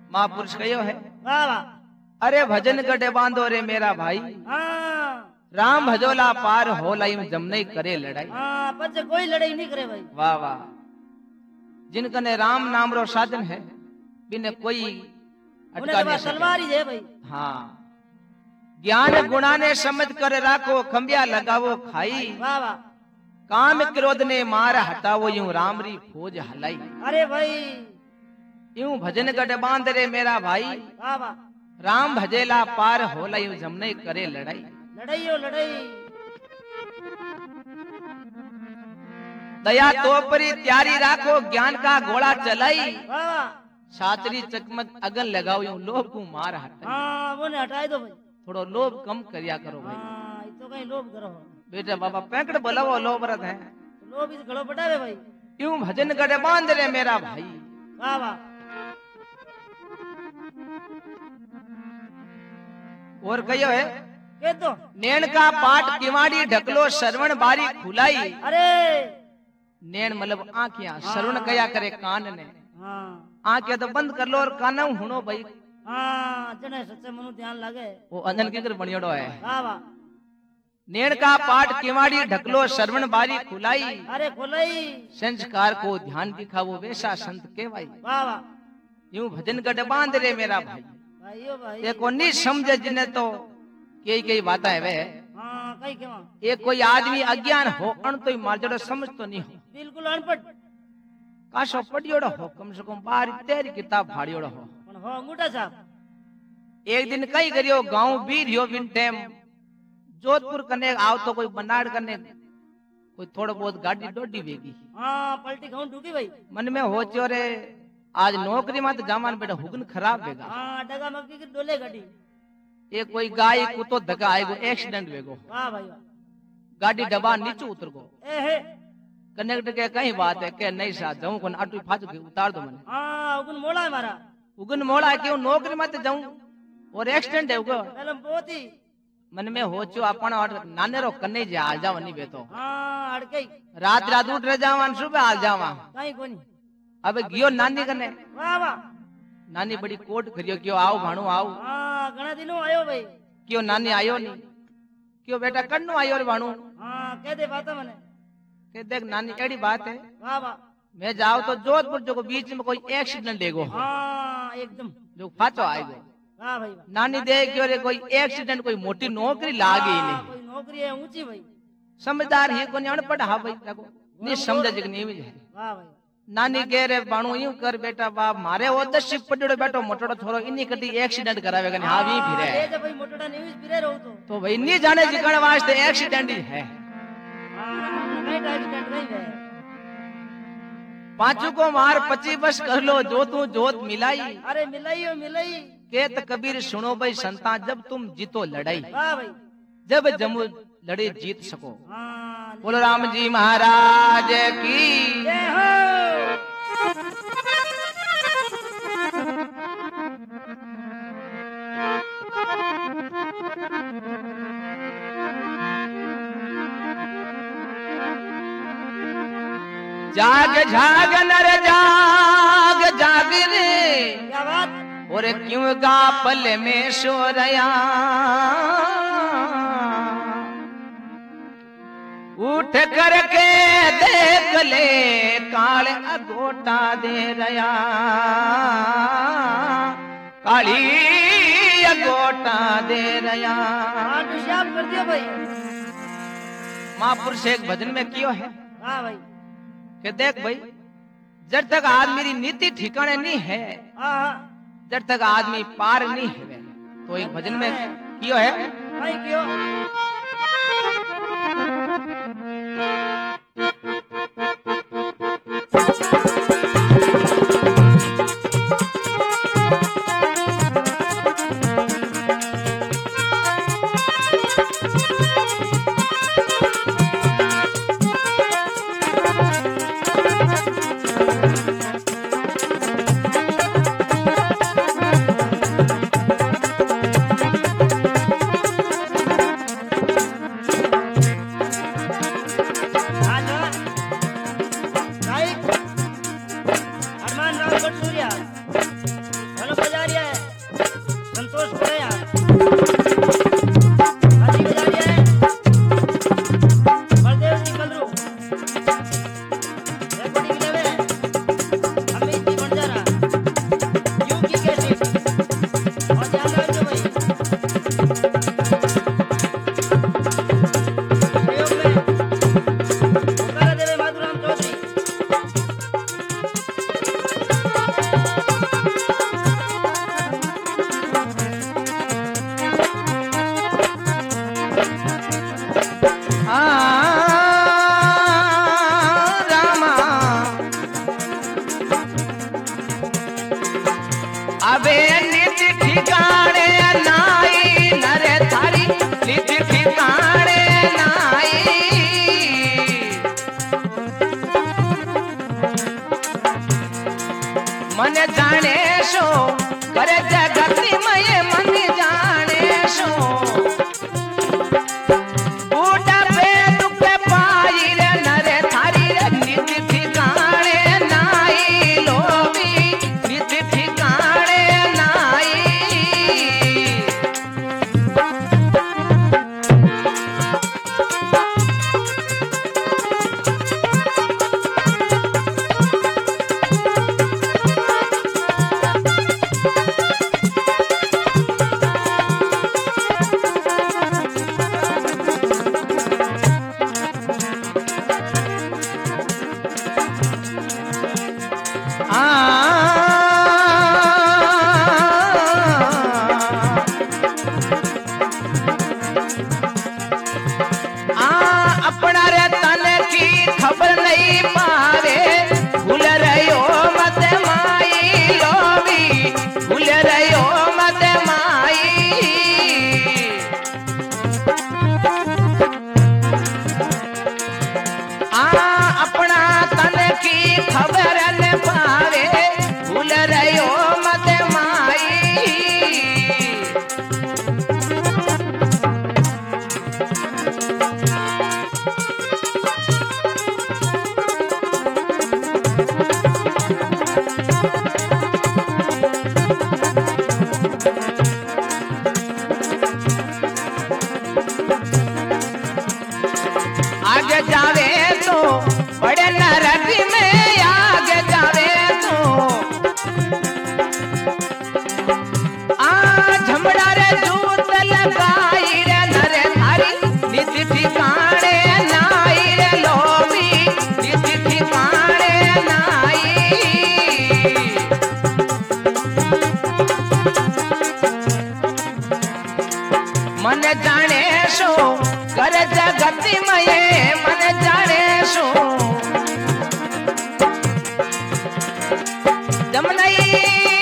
महापुरुष कहो है वाह वाह अरे भजन गढ़े बांधो रे मेरा भाई हाँ राम भजोला पार हो लाइम जम नहीं करे लड़ाई। हाँ पछ कोई लड़ाई नहीं करे भाई। वाह वाह जिनकने राम नाम रो साधन है बिने कोई अटका नहीं तलवार ही है भाई। हाँ ज्ञान गुणा ने समझ कर राखो खंबिया लगावो खाई वाह वाह काम क्रोध ने मार हटावो यूं राम री फौज हलाई। अरे भाई यूं भजन गढ़ बांध रे मेरा भाई वाह वाह राम भजेला पार होला यूं जम नहीं करे लड़ाई। लड़ाई हो लड़ाई दया तो परी त्यारी राखो ज्ञान का घोड़ा चलाई वाह वाह छात्री चकमक अगन लगाओ यूं लोभ को मार हटाई। हाँ वो ने हटाए दो भाई। थोड़ो लोभ कम करिया करो भाई। हाँ ये तो कहीं लोभ करो बेटा बाबा पैंकड़ बोलावो लोभ रत है लोभ इस घड़ो पटावे भाई। यूं भजन गढ़ बांध रे मेरा भाई वाह वाह और कहियो है के तो नैन का पाठ किवाड़ी ढकलो श्रवण बारी खुलाई। अरे नैन मतलब आंखियां श्रवण कया करे कान ने हाँ आंखें तो बंद कर लो और कान हुनो भाई। हाँ जने सच्चे मनु ध्यान लगे वो अंजन की बनियोड़ो है। वाह वाह नैन का पाठ किवाड़ी ढकलो श्रवण बारी खुलाई अरे खोलाई संस्कार को ध्यान दिखावो वैसा संत केवाई। वाह वाह यूं भजन गढ़ बांध रे मेरा भाई भाइयों भाई देखो नहीं समझे जिन्हें तो कई बातें है वे हाँ कई केवा एक कोई आदमी अज्ञान हो अण तो मार जड़ो समझ तो नहीं हो बिल्कुल अनपढ़ काशो पढ़ियोड़ो हो कम से कम 12-13 किताब फाड़ियोड़ो हो पण हो अंगूठा साहब। एक दिन कई करियो गांव बीर रियो बिन टाइम जोधपुर कने आव तो कोई बनाड़ कने कोई थोड़ा बहुत गाड़ी डोडी वेगी हाँ पलटी खाऊं ढूकी भाई। मन में हो चो रे आज नौकरी में तो जामान बेटा हुगन खराब वेगा। हाँ डगा मक्की की डोले गाड़ी एक कोई गाय कुतो धक्का आएगो एक्सीडेंट वेगो वाह भाई वाह गाड़ी डबा नीचे उतर गो ए हे कनेक्टर के कहीं बात है के नहीं सा जाऊं कोन आटू फाजू के उतार दो मने हाँ उगन मोड़ा है मारा उगन मोड़ा क्यों नौकरी में तो जाऊं और एक्सीडेंट है उगो पहले बहुत ही मन में हो चो अपन और नाने रो कन्ने जा आ जाव नहीं बेतो हाँ अड़के रात रात उठ रह जावन सुबह आ जावा कहीं कोनी अबे गियो नानी कने वाह वाह नानी बड़ी कोट करियो क्यों आओ भाणो आओ हाँ घना दिनों आयो भाई। क्यों नानी आयो नहीं क्यों बेटा कन्नो आयो रे भाणो हाँ कह दे बात मने के देख नानी एड़ी बात है वाह वाह मैं जाओ तो जोधपुर जो बीच में कोई एक्सीडेंट लेगो हाँ एकदम जो फाचो आएगो वाह भाई वाह। नानी देख क्यों रे कोई एक्सीडेंट कोई मोटी नौकरी लागी हाँ, नहीं कोई नौकरी है ऊंची भाई। समझदार ही कोनी अनपढ़ हा भाई देखो नहीं समझ जग नहीं है वाह भाई नानी कह रे बाणू यूं कर बेटा बाप मारे वो तो शिप पड़ो बैठो मोटो छोरो इन्हीं कटी एक्सीडेंट करावेगा नहीं हाँ भी फिरे ले जा भाई मोटोड़ा न्यूज़ फिरे रहो तो भाई नहीं जाने जिकण वास्ते एक्सीडेंट ही है। हाँ नहीं एक्सीडेंट नहीं है। पांचू को मार 25 बस कर लो जो तू जोत मिलाई अरे मिलाई हो मिलाई केत कबीर सुनो भाई संता जब तुम जीतो लड़ाई वाह भाई जब जमू लड़े जीत सको। हाँ बोलो राम जी महाराज की जय हो। जाग जाग नर जाग जाग रे क्या बात और क्यों गा पल में सो रया उठ करके देख ले काल अगोटा दे रया काली अगोटा दे रया। हाँ तो श्याम कर दियो भाई। महापुरुष एक भजन में क्यों है हाँ भाई कि देख भाई जब तक आदमी नीति ठिकाने नहीं है हाँ जब तक आदमी पार नहीं है तो एक भजन में क्यों है भाई क्यों अबे नित ठिकाने नाई नरे थारी नित ठिकाने नाई मन जाने शो करे जगती मये मन जाने शो बूढ़ा पे दुख पाई रे नरे थारी रे नित ठिकाने नाई लोभी नित ठिकाने नाई अपना रे तन की खबर नहीं पावे भूल रहो मत माई लोभी भूल रहो मत माई अपना तन की खबर न पावे भूल रहो मत माई आगे जावे तो बड़े नरक में आगे जावे तो झमड़ा रे जूत लगाई रे नरे थारी नित ठिकाने नाई रे लोभी नित ठिकाने नाई मन जाने शो कर जगती मये मन जाने शो जमनई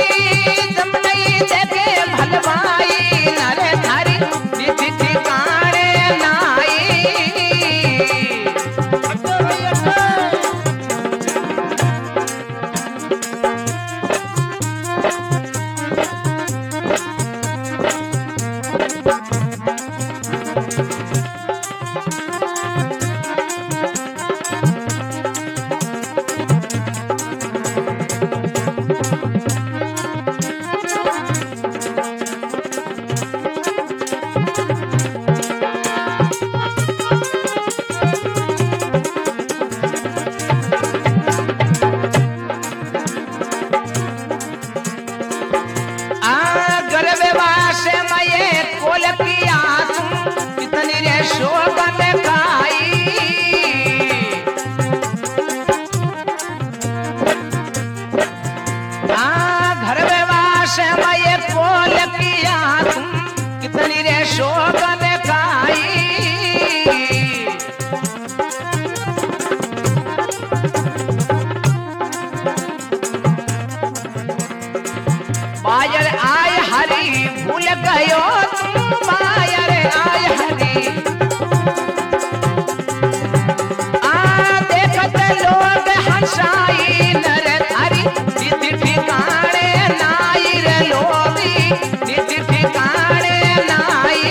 देखे भलवाई नरे थारी नित ठिकाने नाई अट्टो भाई अट्टो गर्भवास मये कोल किया तुम कितनी रे शोक में खाई गर्भवास मये कोल किया तुम कितनी रे शोक में खाई बायर आय हरी भूल गयो तुम बायर आय हरी देखत लोग हंसाई नर थारी नित ठिकाने नाई रे लोभी नित ठिकाने नाई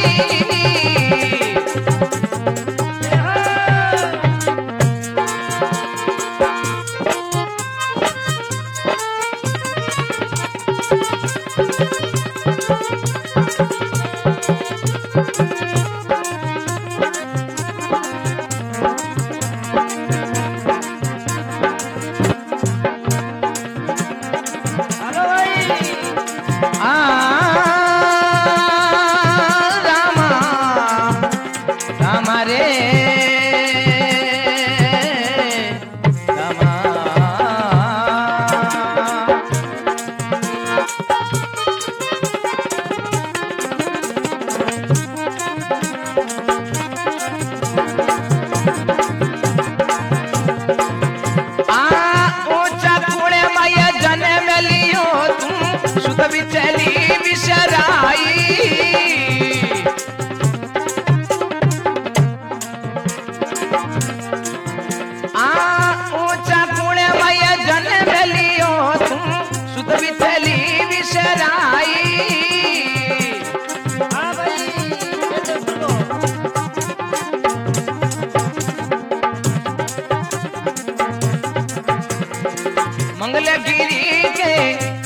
हेलो भाई रामा रामा रे रामा विठली विसराई ऊंचा कुणमय जन्म लियो तू सुध विठली विसराई हाँ भाई ये तो सुनो मंगलगिरी के